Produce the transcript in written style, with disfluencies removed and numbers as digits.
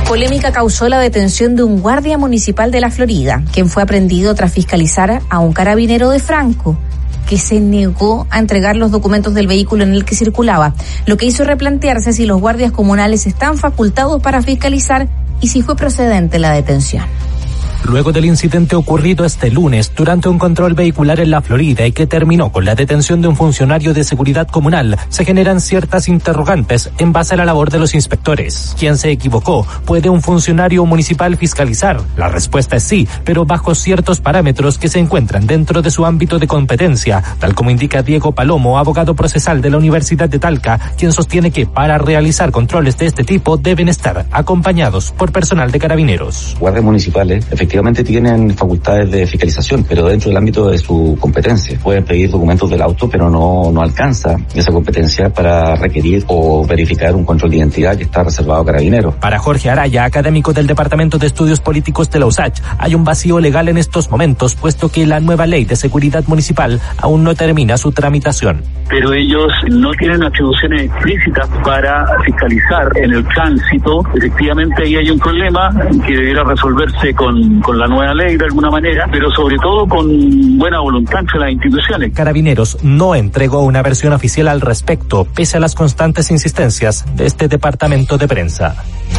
Polémica causó la detención de un guardia municipal de la Florida, quien fue aprehendido tras fiscalizar a un carabinero de Franco, que se negó a entregar los documentos del vehículo en el que circulaba, lo que hizo replantearse si los guardias comunales están facultados para fiscalizar y si fue procedente la detención. Luego del incidente ocurrido este lunes durante un control vehicular en la Florida y que terminó con la detención de un funcionario de seguridad comunal, se generan ciertas interrogantes en base a la labor de los inspectores. ¿Quién se equivocó? ¿Puede un funcionario municipal fiscalizar? La respuesta es sí, pero bajo ciertos parámetros que se encuentran dentro de su ámbito de competencia, tal como indica Diego Palomo, abogado procesal de la Universidad de Talca, quien sostiene que para realizar controles de este tipo deben estar acompañados por personal de carabineros. Guardias municipales efectivamente tienen facultades de fiscalización, pero dentro del ámbito de su competencia. Pueden pedir documentos del auto, pero no alcanza esa competencia para requerir o verificar un control de identidad que está reservado a carabineros. Para Jorge Araya, académico del Departamento de Estudios Políticos de la USACH, hay un vacío legal en estos momentos, puesto que la nueva ley de seguridad municipal aún no termina su tramitación. Pero ellos no tienen atribuciones explícitas para fiscalizar en el tránsito. Efectivamente ahí hay un problema que debiera resolverse con la nueva ley de alguna manera, pero sobre todo con buena voluntad entre las instituciones. Carabineros no entregó una versión oficial al respecto, pese a las constantes insistencias de este departamento de prensa.